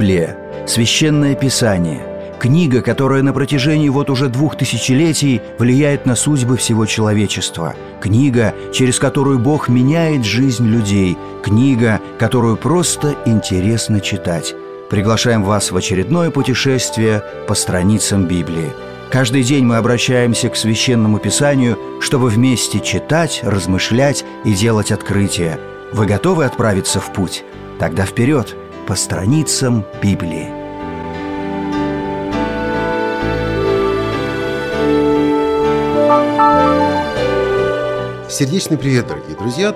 Библия – священное писание, книга, которая на протяжении уже 2000 влияет на судьбы всего человечества, книга, через которую Бог меняет жизнь людей, книга, которую просто интересно читать. Приглашаем вас в очередное путешествие по страницам Библии. Каждый день мы обращаемся к Священному Писанию, чтобы вместе читать, размышлять и делать открытия. Вы готовы отправиться в путь? Тогда вперед, по страницам Библии. Сердечный привет, дорогие друзья!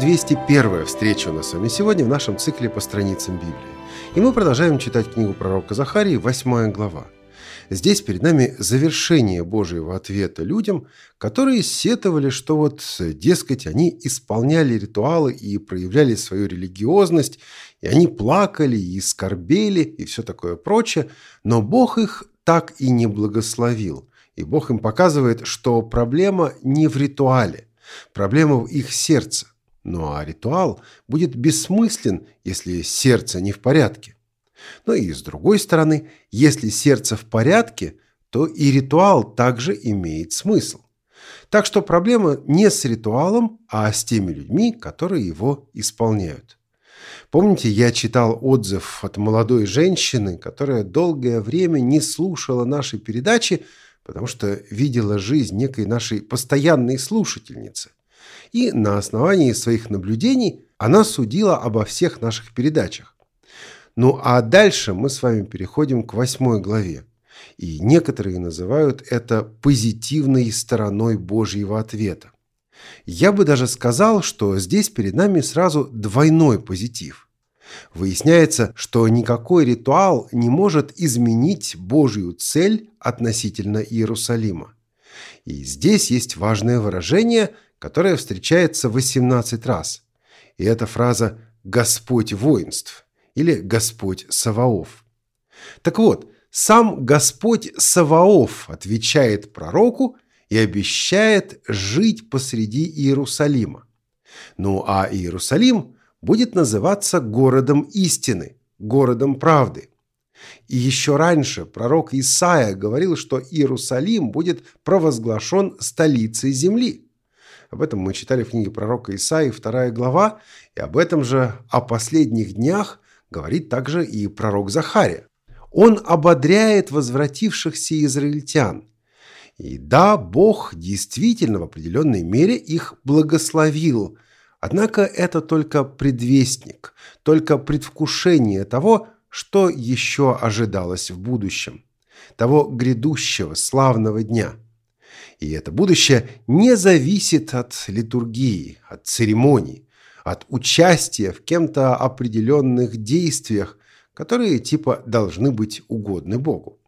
1201-я встреча у нас с вами сегодня в нашем цикле по страницам Библии. И мы продолжаем читать книгу пророка Захарии, 8 глава. Здесь перед нами завершение Божьего ответа людям, которые сетовали, что дескать, они исполняли ритуалы и проявляли свою религиозность, и они плакали и скорбели и все такое прочее, но Бог их так и не благословил. И Бог им показывает, что проблема не в ритуале, проблема в их сердце. Ну а ритуал будет бессмыслен, если сердце не в порядке. Но и с другой стороны, если сердце в порядке, то и ритуал также имеет смысл. Так что проблема не с ритуалом, а с теми людьми, которые его исполняют. Помните, я читал отзыв от молодой женщины, которая долгое время не слушала наши передачи, потому что видела жизнь некой нашей постоянной слушательницы. И на основании своих наблюдений она судила обо всех наших передачах. Ну а дальше мы с вами переходим к 8 главе. И некоторые называют это позитивной стороной Божьего ответа. Я бы даже сказал, что здесь перед нами сразу двойной позитив. Выясняется, что никакой ритуал не может изменить Божью цель относительно Иерусалима. И здесь есть важное выражение, которое встречается 18 раз. И это фраза «Господь воинств» или «Господь Саваоф». Так вот, сам Господь Саваоф отвечает пророку и обещает жить посреди Иерусалима. Ну а Иерусалим будет называться городом истины, городом правды. И еще раньше пророк Исаия говорил, что Иерусалим будет провозглашен столицей земли. Об этом мы читали в книге пророка Исаии, 2 глава, и об этом же, о последних днях, говорит также и пророк Захария. Он ободряет возвратившихся израильтян. И да, Бог действительно в определенной мере их благословил. Однако это только предвестник, только предвкушение того, что еще ожидалось в будущем, того грядущего славного дня. И это будущее не зависит от литургии, от церемоний, от участия в кем-то определенных действиях, которые должны быть угодны Богу.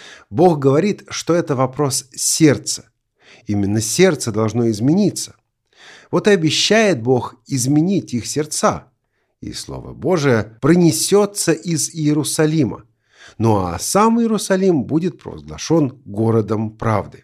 Бог говорит, что это вопрос сердца. Именно сердце должно измениться. Вот и обещает Бог изменить их сердца. И Слово Божие пронесется из Иерусалима. Ну а сам Иерусалим будет провозглашен городом правды.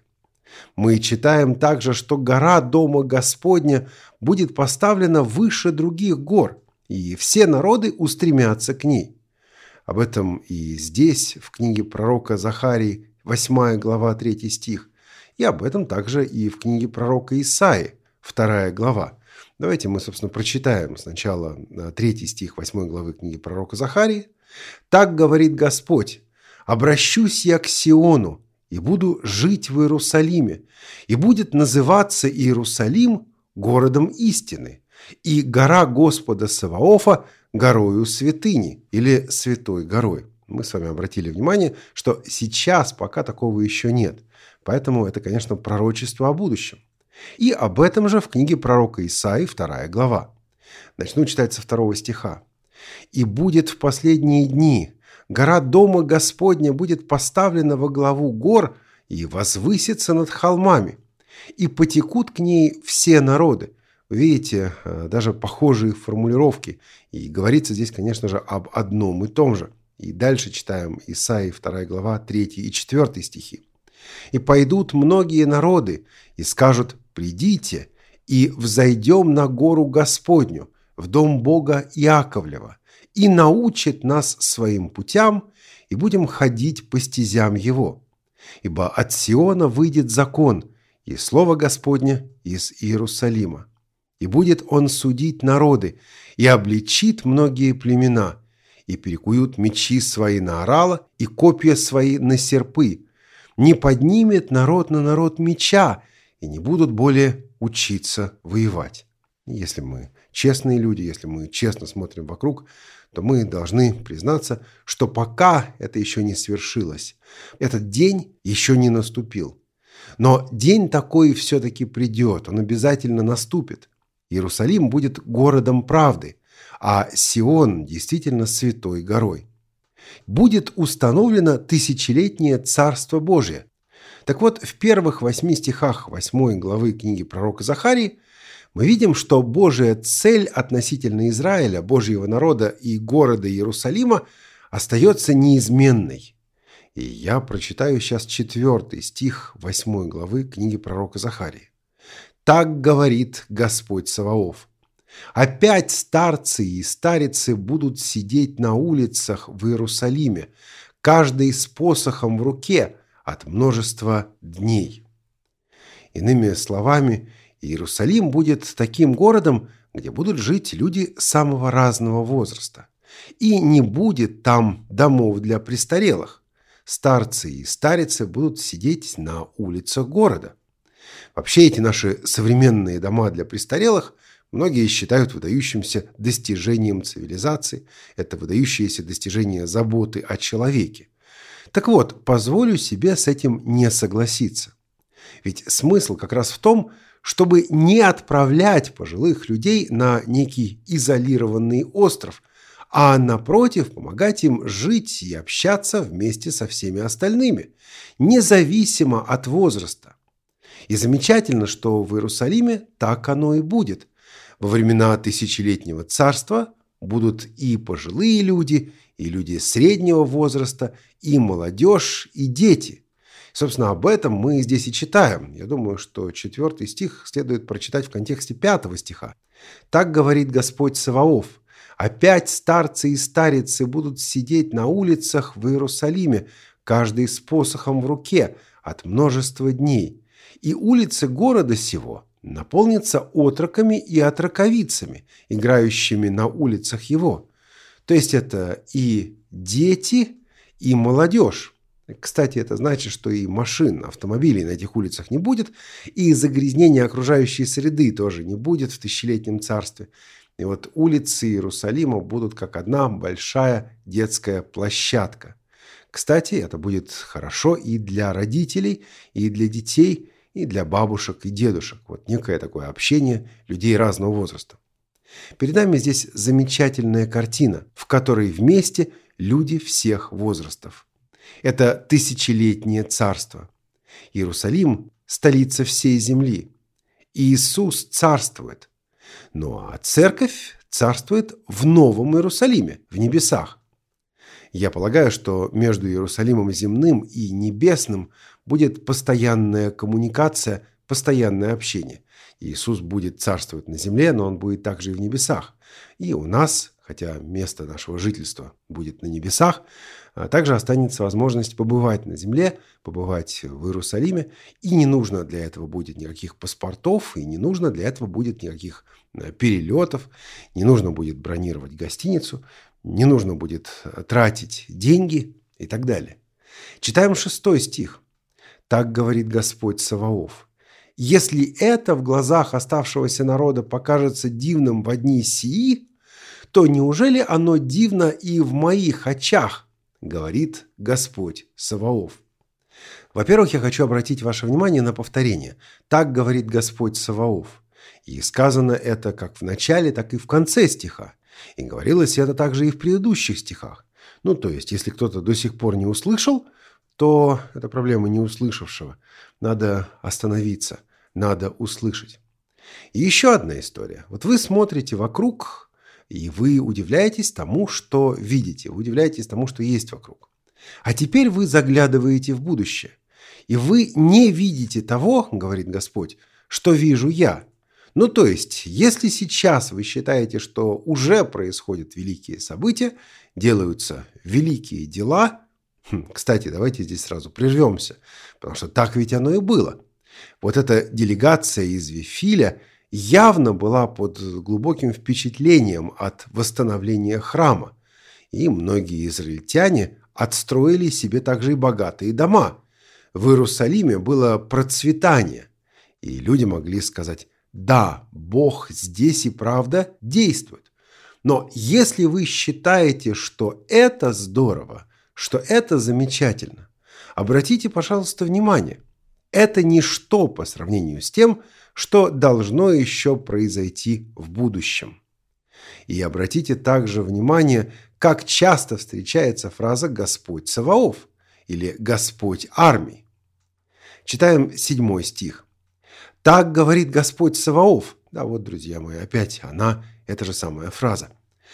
Мы читаем также, что гора Дома Господня будет поставлена выше других гор, и все народы устремятся к ней. Об этом и здесь, в книге пророка Захарии, 8 глава, 3 стих, и об этом также и в книге пророка Исаии, 2 глава. Давайте мы, собственно, прочитаем сначала 3 стих 8 главы книги пророка Захарии. «Так говорит Господь: обращусь я к Сиону, и буду жить в Иерусалиме, и будет называться Иерусалим городом истины, и гора Господа Саваофа горою святыни» или «святой горой». Мы с вами обратили внимание, что сейчас пока такого еще нет, поэтому это, конечно, пророчество о будущем. И об этом же в книге пророка Исаии, 2 глава. Начну читать со 2 стиха. «И будет в последние дни гора Дома Господня будет поставлена во главу гор и возвысится над холмами, и потекут к ней все народы». Вы видите, даже похожие формулировки. И говорится здесь, конечно же, об одном и том же. И дальше читаем Исаии, 2 глава, 3 и 4 стихи. «И пойдут многие народы, и скажут: придите, и взойдем на гору Господню, в дом Бога Иаковлева, и научит нас своим путям, и будем ходить по стезям Его. Ибо от Сиона выйдет закон, и слово Господне из Иерусалима. И будет Он судить народы, и обличит многие племена, и перекуют мечи свои на орала, и копья свои на серпы. Не поднимет народ на народ меча, и не будут более учиться воевать. Если мы честные люди, если мы честно смотрим вокруг, то мы должны признаться, что пока это еще не свершилось, этот день еще не наступил. Но день такой все-таки придет, он обязательно наступит. Иерусалим будет городом правды, а Сион действительно святой горой. Будет установлено тысячелетнее Царство Божие. Так вот, в первых 8 стихах 8 главы книги пророка Захарии мы видим, что Божья цель относительно Израиля, Божьего народа и города Иерусалима остается неизменной. И я прочитаю сейчас 4 стих 8 главы книги пророка Захарии. «Так говорит Господь Саваоф: опять старцы и старицы будут сидеть на улицах в Иерусалиме, каждый с посохом в руке от множества дней». Иными словами, Иерусалим будет таким городом, где будут жить люди самого разного возраста. И не будет там домов для престарелых. Старцы и старицы будут сидеть на улицах города. Вообще эти наши современные дома для престарелых многие считают выдающимся достижением цивилизации. Это выдающееся достижение заботы о человеке. Так вот, позволю себе с этим не согласиться. Ведь смысл как раз в том, чтобы не отправлять пожилых людей на некий изолированный остров, а напротив помогать им жить и общаться вместе со всеми остальными, независимо от возраста. И замечательно, что в Иерусалиме так оно и будет. Во времена тысячелетнего царства будут и пожилые люди, и люди среднего возраста, и молодежь, и дети. Собственно, об этом мы здесь и читаем. Я думаю, что 4 стих следует прочитать в контексте 5 стиха. «Так говорит Господь Саваоф: опять старцы и старицы будут сидеть на улицах в Иерусалиме, каждый с посохом в руке от множества дней. И улицы города сего наполнятся отроками и отроковицами, играющими на улицах его». То есть это и дети, и молодежь. Кстати, это значит, что и машин, автомобилей на этих улицах не будет, и загрязнения окружающей среды тоже не будет в тысячелетнем царстве. И вот улицы Иерусалима будут как одна большая детская площадка. Кстати, это будет хорошо и для родителей, и для детей, и для бабушек и дедушек. Вот некое такое общение людей разного возраста. Перед нами здесь замечательная картина, в которой вместе люди всех возрастов. Это тысячелетнее царство. Иерусалим – столица всей земли. Иисус царствует. Ну а церковь царствует в Новом Иерусалиме, в небесах. Я полагаю, что между Иерусалимом земным и небесным будет постоянная коммуникация, постоянное общение. Иисус будет царствовать на земле, но Он будет также и в небесах. И у нас, хотя место нашего жительства будет на небесах, также останется возможность побывать на земле, побывать в Иерусалиме. И не нужно для этого будет никаких паспортов, и не нужно для этого будет никаких перелетов, не нужно будет бронировать гостиницу, не нужно будет тратить деньги и так далее. Читаем 6 стих. «Так говорит Господь Саваоф: если это в глазах оставшегося народа покажется дивным во дни сии, то неужели оно дивно и в моих очах, говорит Господь Саваоф». Во-первых, я хочу обратить ваше внимание на повторение. «Так говорит Господь Саваоф». И сказано это как в начале, так и в конце стиха. И говорилось это также и в предыдущих стихах. То есть, если кто-то до сих пор не услышал, то это проблема не услышавшего. Надо остановиться, надо услышать. И еще одна история. Вот вы смотрите вокруг, и вы удивляетесь тому, что видите. Вы удивляетесь тому, что есть вокруг. А теперь вы заглядываете в будущее. И вы не видите того, говорит Господь, что вижу я. Ну, то есть, если сейчас вы считаете, что уже происходят великие события, делаются великие дела, кстати, давайте здесь сразу прервемся, потому что так ведь оно и было. Вот эта делегация из Вифиля явно была под глубоким впечатлением от восстановления храма, и многие израильтяне отстроили себе также и богатые дома. В Иерусалиме было процветание, и люди могли сказать: да, Бог здесь и правда действует. Но если вы считаете, что это здорово, что это замечательно, обратите, пожалуйста, внимание, это ничто по сравнению с тем, что должно еще произойти в будущем. И обратите также внимание, как часто встречается фраза «Господь Саваоф» или «Господь армий». Читаем 7 стих. «Так говорит Господь Саваоф». Да, вот, друзья мои, опять эта же самая фраза.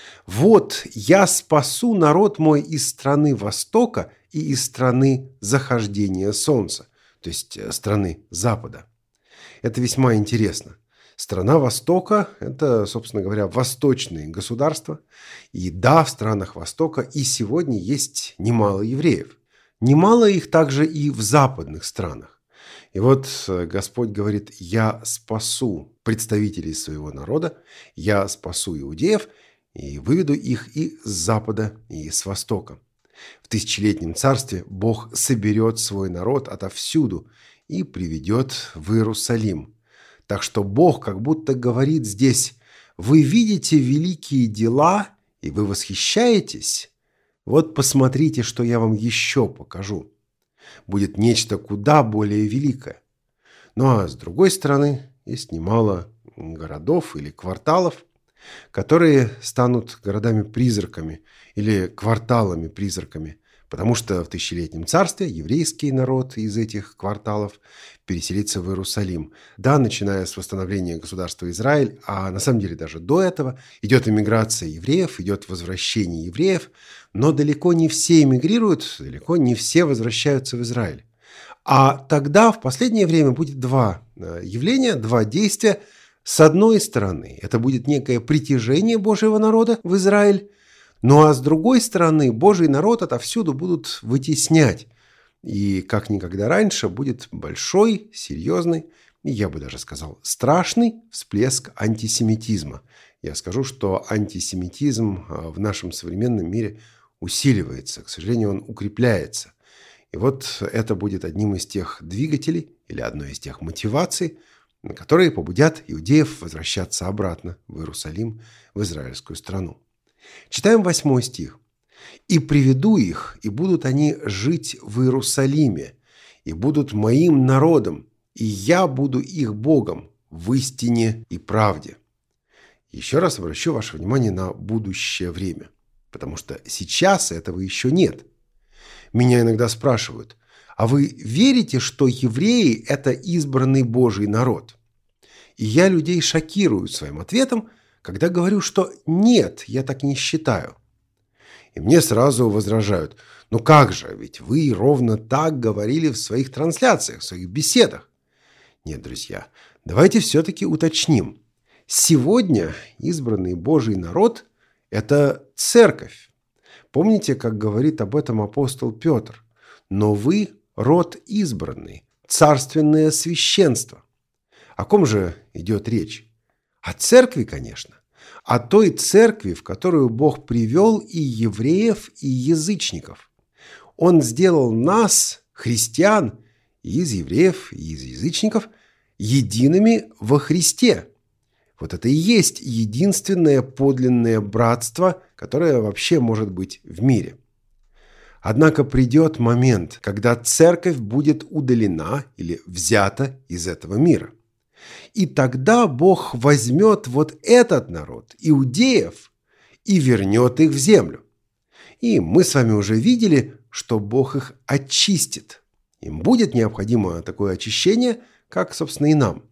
«Вот я спасу народ мой из страны Востока и из страны захождения солнца», то есть страны Запада. Это весьма интересно. Страна Востока – это, собственно говоря, восточные государства. И да, в странах Востока и сегодня есть немало евреев. Немало их также и в западных странах. И вот Господь говорит: «Я спасу представителей своего народа, я спасу иудеев и выведу их и с запада, и с востока». В тысячелетнем царстве Бог соберет свой народ отовсюду и приведет в Иерусалим. Так что Бог как будто говорит здесь: вы видите великие дела, и вы восхищаетесь? Вот посмотрите, что я вам еще покажу. Будет нечто куда более великое. Ну а с другой стороны, есть немало городов или кварталов, которые станут городами-призраками или кварталами-призраками, потому что в тысячелетнем царстве еврейский народ из этих кварталов переселится в Иерусалим. Да, начиная с восстановления государства Израиль, а на самом деле даже до этого идет эмиграция евреев, идет возвращение евреев, но далеко не все эмигрируют, далеко не все возвращаются в Израиль. А тогда в последнее время будет два явления, два действия. С одной стороны, это будет некое притяжение Божьего народа в Израиль, ну а с другой стороны, Божий народ отовсюду будут вытеснять. И как никогда раньше будет большой, серьезный, и я бы даже сказал, страшный всплеск антисемитизма. Я скажу, что антисемитизм в нашем современном мире усиливается, к сожалению, он укрепляется. И вот это будет одним из тех двигателей или одной из тех мотиваций, которые побудят иудеев возвращаться обратно в Иерусалим, в израильскую страну. Читаем 8 стих. «И приведу их, и будут они жить в Иерусалиме, и будут моим народом, и я буду их Богом в истине и правде». Еще раз обращу ваше внимание на будущее время, потому что сейчас этого еще нет. Меня иногда спрашивают: а вы верите, что евреи – это избранный Божий народ? И я людей шокирую своим ответом, когда говорю, что нет, я так не считаю. И мне сразу возражают: ну как же, ведь вы ровно так говорили в своих трансляциях, в своих беседах. Нет, друзья, давайте все-таки уточним. Сегодня избранный Божий народ – это церковь. Помните, как говорит об этом апостол Петр? «Но вы – род избранный, царственное священство». О ком же идет речь? О церкви, конечно. О той церкви, в которую Бог привел и евреев, и язычников. Он сделал нас, христиан, и из евреев, и из язычников, едиными во Христе. Вот это и есть единственное подлинное братство, которое вообще может быть в мире. Однако придет момент, когда церковь будет удалена или взята из этого мира. И тогда Бог возьмет вот этот народ, иудеев, и вернет их в землю. И мы с вами уже видели, что Бог их очистит. Им будет необходимо такое очищение, как, собственно, и нам.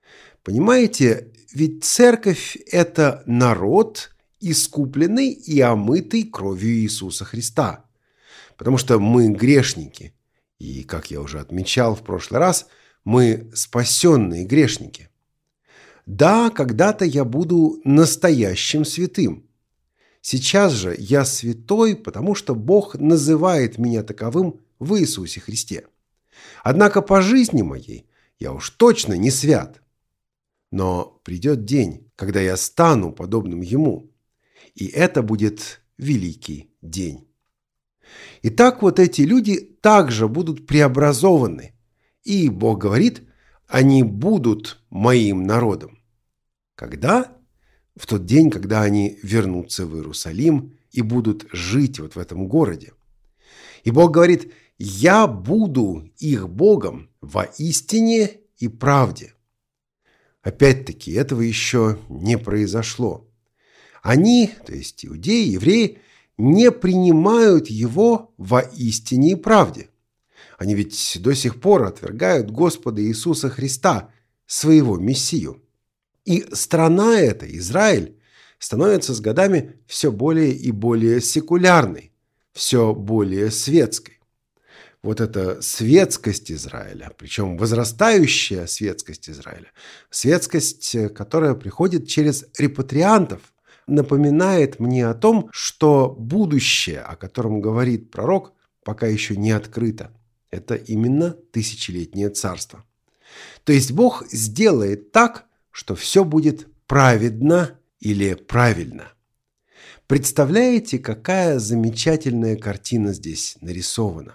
Понимаете, ведь церковь – это народ, искупленный и омытый кровью Иисуса Христа. Потому что мы грешники. И, как я уже отмечал в прошлый раз, мы спасенные грешники. Да, когда-то я буду настоящим святым. Сейчас же я святой, потому что Бог называет меня таковым в Иисусе Христе. Однако по жизни моей я уж точно не свят. Но придет день, когда я стану подобным Ему, и это будет великий день. Итак, вот эти люди также будут преобразованы, и Бог говорит, они будут моим народом. Когда? В тот день, когда они вернутся в Иерусалим и будут жить вот в этом городе. И Бог говорит, я буду их Богом во истине и правде. Опять-таки, этого еще не произошло. Они, то есть иудеи, евреи, не принимают его во истине и правде. Они ведь до сих пор отвергают Господа Иисуса Христа, своего Мессию. И страна эта, Израиль, становится с годами все более и более секулярной, все более светской. Вот эта светскость Израиля, причем возрастающая светскость Израиля, светскость, которая приходит через репатриантов, напоминает мне о том, что будущее, о котором говорит пророк, пока еще не открыто. Это именно тысячелетнее царство. То есть Бог сделает так, что все будет праведно или правильно. Представляете, какая замечательная картина здесь нарисована?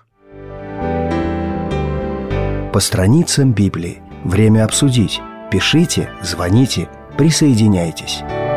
По страницам Библии. Время обсудить. Пишите, звоните, присоединяйтесь.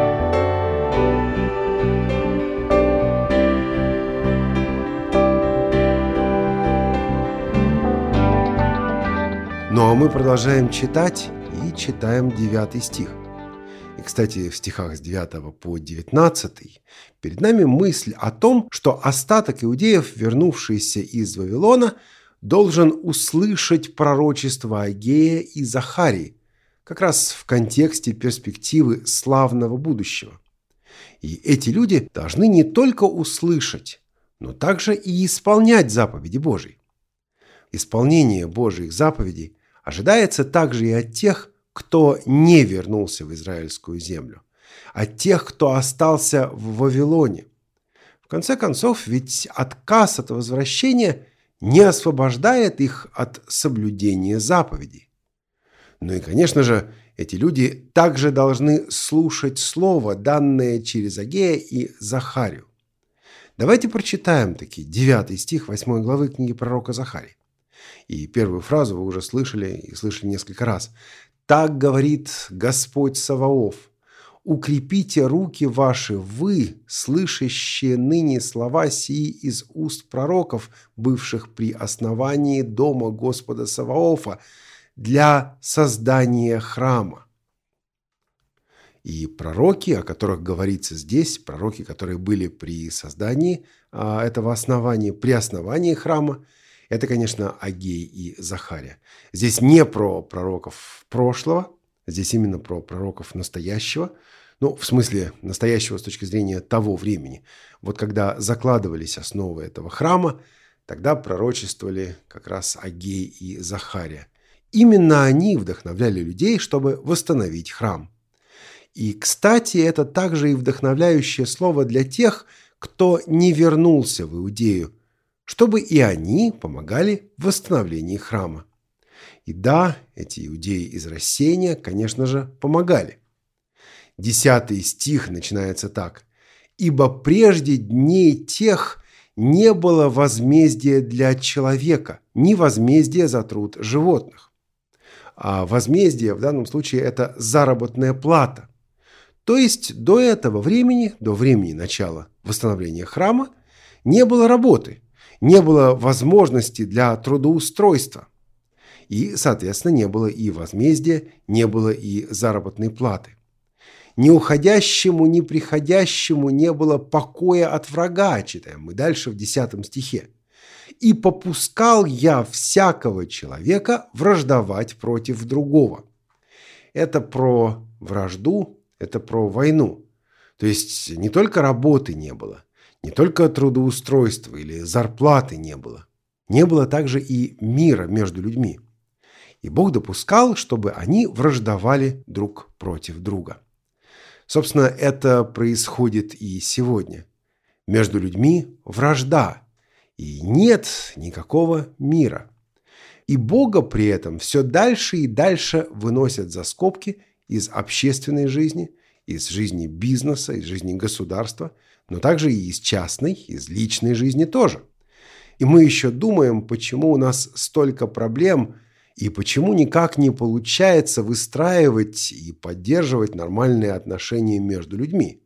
Ну а мы продолжаем читать и читаем 9 стих. И, кстати, в стихах с 9 по 19 перед нами мысль о том, что остаток иудеев, вернувшийся из Вавилона, должен услышать пророчество Агея и Захарии, как раз в контексте перспективы славного будущего. И эти люди должны не только услышать, но также и исполнять заповеди Божьи. Исполнение Божьих заповедей ожидается также и от тех, кто не вернулся в израильскую землю, от тех, кто остался в Вавилоне. В конце концов, ведь отказ от возвращения не освобождает их от соблюдения заповедей. Ну и, конечно же, эти люди также должны слушать слово, данное через Агея и Захарию. Давайте прочитаем таки 9 стих 8 главы книги пророка Захарии. И первую фразу вы уже слышали и слышали несколько раз. «Так говорит Господь Саваоф, укрепите руки ваши, вы, слышащие ныне слова сии из уст пророков, бывших при основании дома Господа Саваофа, для создания храма». И пророки, о которых говорится здесь, пророки, которые были при создании этого основания, при основании храма, это, конечно, Агей и Захария. Здесь не про пророков прошлого, здесь именно про пророков настоящего. Ну, в смысле настоящего с точки зрения того времени. Вот когда закладывались основы этого храма, тогда пророчествовали как раз Агей и Захария. Именно они вдохновляли людей, чтобы восстановить храм. И, кстати, это также и вдохновляющее слово для тех, кто не вернулся в Иудею, чтобы и они помогали в восстановлении храма. И да, эти иудеи из рассеяния, конечно же, помогали. 10 стих начинается так. «Ибо прежде дней тех не было возмездия для человека, ни возмездия за труд животных». А возмездие в данном случае – это заработная плата. То есть до этого времени, до времени начала восстановления храма, не было работы, не было возможности для трудоустройства. И, соответственно, не было и возмездия, не было и заработной платы. Ни уходящему, ни приходящему не было покоя от врага, читаем мы дальше в 10 стихе. «И попускал я всякого человека враждовать против другого». Это про вражду, это про войну. То есть не только работы не было, не только трудоустройства или зарплаты не было также и мира между людьми. И Бог допускал, чтобы они враждовали друг против друга. Собственно, это происходит и сегодня. Между людьми вражда, и нет никакого мира. И Бога при этом все дальше и дальше выносят за скобки из общественной жизни, из жизни бизнеса, из жизни государства, но также и из частной, из личной жизни тоже. И мы еще думаем, почему у нас столько проблем и почему никак не получается выстраивать и поддерживать нормальные отношения между людьми.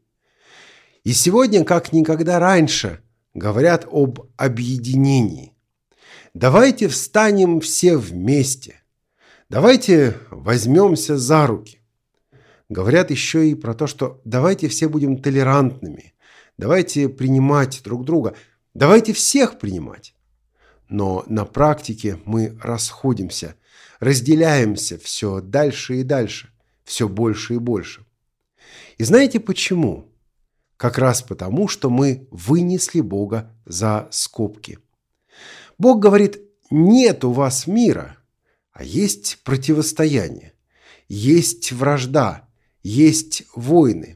И сегодня, как никогда раньше, говорят об объединении. Давайте встанем все вместе. Давайте возьмемся за руки. Говорят еще и про то, что давайте все будем толерантными. Давайте принимать друг друга. Давайте всех принимать. Но на практике мы расходимся, разделяемся все дальше и дальше, все больше и больше. И знаете почему? Как раз потому, что мы вынесли Бога за скобки. Бог говорит, нет у вас мира, а есть противостояние, есть вражда, есть войны.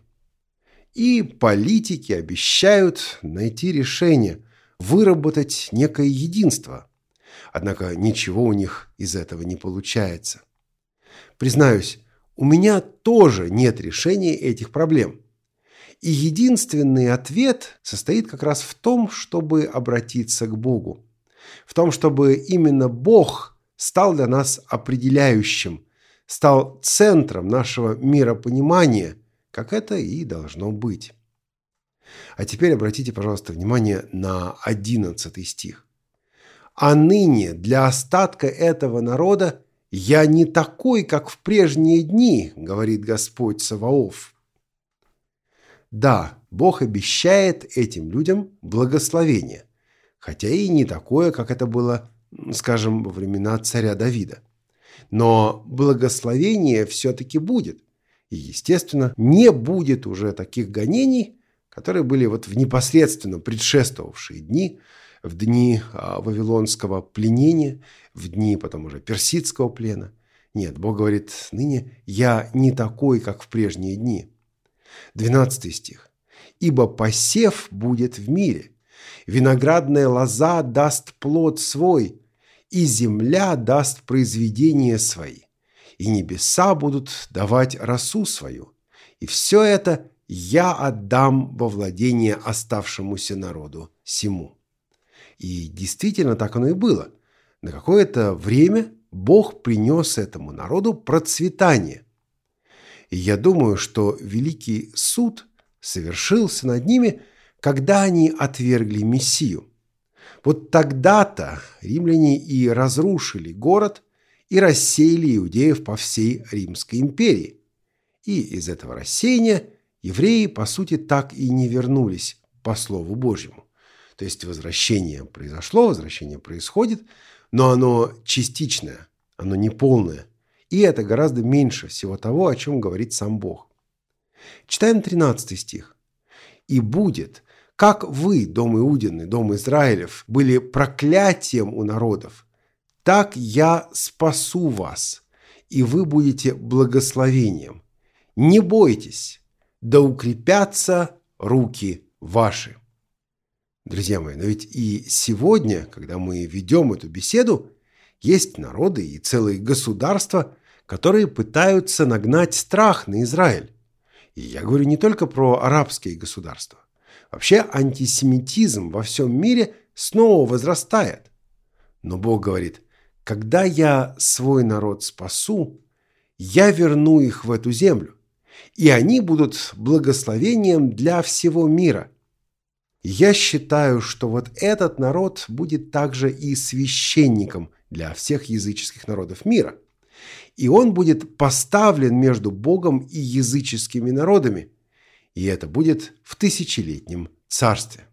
И политики обещают найти решение, выработать некое единство. Однако ничего у них из этого не получается. Признаюсь, у меня тоже нет решения этих проблем. И единственный ответ состоит как раз в том, чтобы обратиться к Богу. В том, чтобы именно Бог стал для нас определяющим, стал центром нашего миропонимания, как это и должно быть. А теперь обратите, пожалуйста, внимание на 11 стих. «А ныне для остатка этого народа я не такой, как в прежние дни, говорит Господь Саваоф». Да, Бог обещает этим людям благословение, хотя и не такое, как это было, скажем, во времена царя Давида. Но благословение все-таки будет. И, естественно, не будет уже таких гонений, которые были вот в непосредственно предшествовавшие дни, в дни вавилонского пленения, в дни потом уже персидского плена. Нет, Бог говорит, ныне я не такой, как в прежние дни. 12 стих. «Ибо посев будет в мире, виноградная лоза даст плод свой, и земля даст произведения свои, и небеса будут давать росу свою, и все это я отдам во владение оставшемуся народу сему». И действительно так оно и было. На какое-то время Бог принес этому народу процветание. И я думаю, что великий суд совершился над ними, когда они отвергли Мессию. Вот тогда-то римляне и разрушили город и рассеяли иудеев по всей Римской империи. И из этого рассеяния евреи, по сути, так и не вернулись по Слову Божьему. То есть возвращение произошло, возвращение происходит, но оно частичное, оно неполное. И это гораздо меньше всего того, о чем говорит сам Бог. Читаем 13 стих. «И будет, как вы, дом Иудины, дом Израилев, были проклятием у народов, так я спасу вас, и вы будете благословением. Не бойтесь, да укрепятся руки ваши». Друзья мои, но ведь и сегодня, когда мы ведем эту беседу, есть народы и целые государства, которые пытаются нагнать страх на Израиль. И я говорю не только про арабские государства. Вообще антисемитизм во всем мире снова возрастает. Но Бог говорит, когда я свой народ спасу, я верну их в эту землю, и они будут благословением для всего мира. Я считаю, что вот этот народ будет также и священником для всех языческих народов мира. И он будет поставлен между Богом и языческими народами. И это будет в тысячелетнем царстве.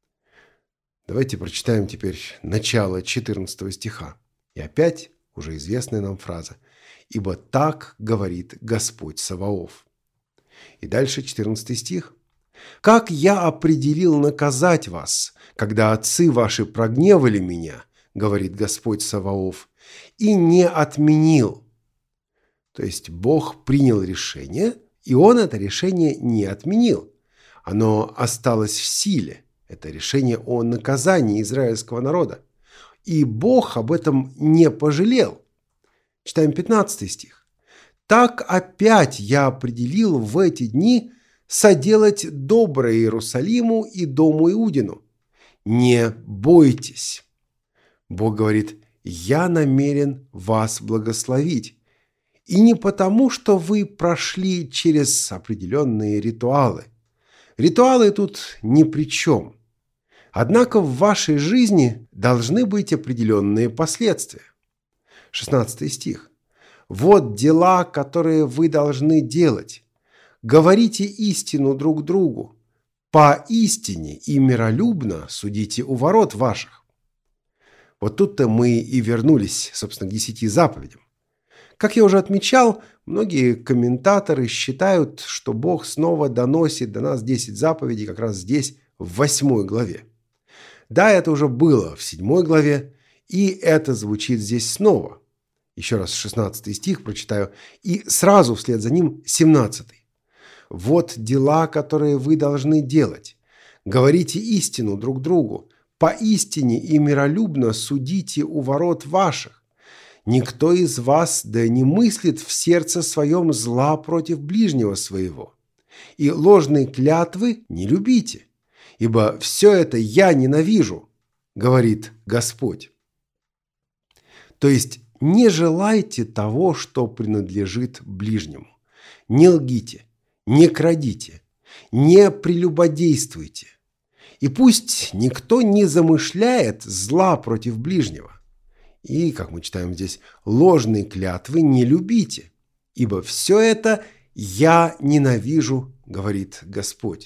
Давайте прочитаем теперь начало 14 стиха. И опять уже известная нам фраза. «Ибо так говорит Господь Саваоф». И дальше 14 стих. «Как я определил наказать вас, когда отцы ваши прогневали меня, говорит Господь Саваоф, и не отменил. То есть Бог принял решение, и Он это решение не отменил. Оно осталось в силе. Это решение о наказании израильского народа. И Бог об этом не пожалел. Читаем 15 стих. «Так опять я определил в эти дни соделать доброе Иерусалиму и дому Иудину. Не бойтесь». Бог говорит: «Я намерен вас благословить». И не потому, что вы прошли через определенные ритуалы. Ритуалы тут ни при чем. Однако в вашей жизни должны быть определенные последствия. 16 стих. «Вот дела, которые вы должны делать. Говорите истину друг другу. По истине и миролюбно судите у ворот ваших». Вот тут-то мы и вернулись, собственно, к 10 заповедям. Как я уже отмечал, многие комментаторы считают, что Бог снова доносит до нас 10 заповедей как раз здесь, в 8 главе. Да, это уже было в 7 главе, и это звучит здесь снова. Еще раз 16 стих прочитаю, и сразу вслед за ним 17. «Вот дела, которые вы должны делать. Говорите истину друг другу. Поистине и миролюбно судите у ворот ваших. Никто из вас да не мыслит в сердце своем зла против ближнего своего. И ложные клятвы не любите, ибо все это я ненавижу, говорит Господь». То есть не желайте того, что принадлежит ближнему. Не лгите, не крадите, не прелюбодействуйте. И пусть никто не замышляет зла против ближнего. И, как мы читаем здесь, ложные клятвы не любите, ибо все это я ненавижу, говорит Господь.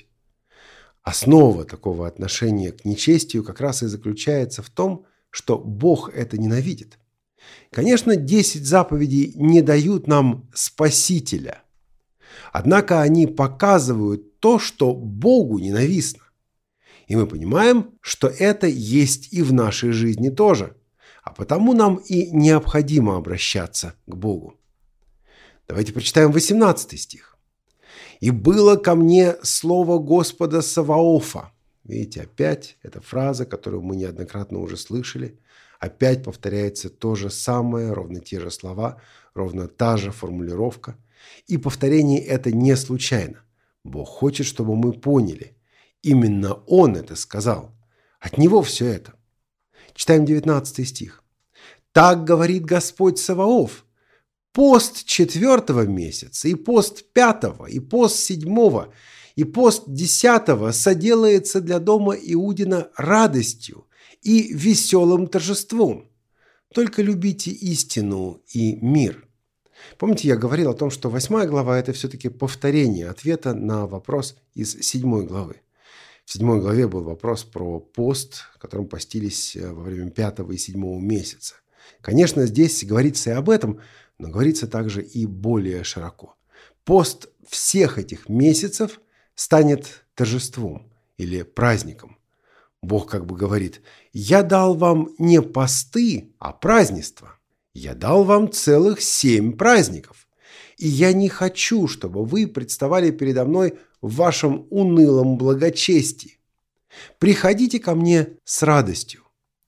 Основа такого отношения к нечестию как раз и заключается в том, что Бог это ненавидит. Конечно, 10 заповедей не дают нам спасителя, однако они показывают то, что Богу ненавистно. И мы понимаем, что это есть и в нашей жизни тоже. А потому нам и необходимо обращаться к Богу. Давайте прочитаем 18 стих. «И было ко мне слово Господа Саваофа». Видите, опять эта фраза, которую мы неоднократно уже слышали. Опять повторяется то же самое, ровно те же слова, ровно та же формулировка. И повторение это не случайно. Бог хочет, чтобы мы поняли. Именно Он это сказал. От Него все это. Читаем 19 стих. «Так говорит Господь Саваоф: пост 4 месяца, и пост 5, и пост 7, и пост 10 соделается для дома Иудина радостью и веселым торжеством. Только любите истину и мир». Помните, я говорил о том, что 8 глава – это все-таки повторение ответа на вопрос из 7 главы. В 7 главе был вопрос про пост, которым постились во время 5 и 7 месяца. Конечно, здесь говорится и об этом, но говорится также и более широко. Пост всех этих месяцев станет торжеством или праздником. Бог как бы говорит: «Я дал вам не посты, а празднества. Я дал вам целых 7 праздников. И я не хочу, чтобы вы представали передо мной в вашем унылом благочестии. Приходите ко мне с радостью».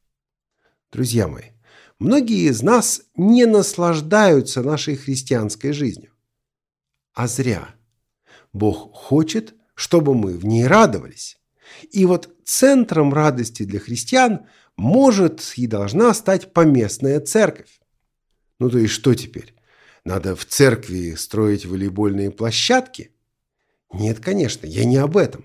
Друзья мои, многие из нас не наслаждаются нашей христианской жизнью. А зря. Бог хочет, чтобы мы в ней радовались. И вот центром радости для христиан может и должна стать поместная церковь. Ну то есть что теперь? Надо в церкви строить волейбольные площадки? Нет, конечно, я не об этом.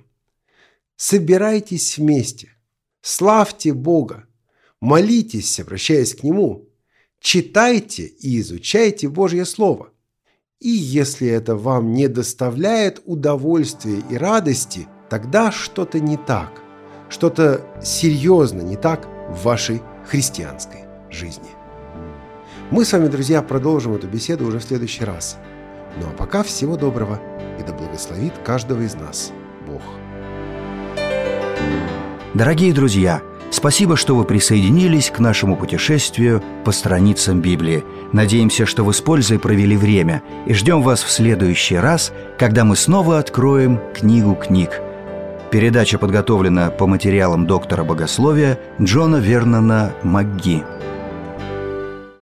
Собирайтесь вместе, славьте Бога, молитесь, обращаясь к Нему, читайте и изучайте Божье Слово. И если это вам не доставляет удовольствия и радости, тогда что-то не так, что-то серьезно не так в вашей христианской жизни. Мы с вами, друзья, продолжим эту беседу уже в следующий раз. Ну а пока всего доброго, и да благословит каждого из нас Бог. Дорогие друзья, Спасибо, что вы присоединились к нашему путешествию по страницам Библии. Надеемся, что вы с пользой провели время, и ждем вас в следующий раз, когда мы снова откроем книгу книг. Передача подготовлена по материалам доктора богословия Джона Вернона МакГи.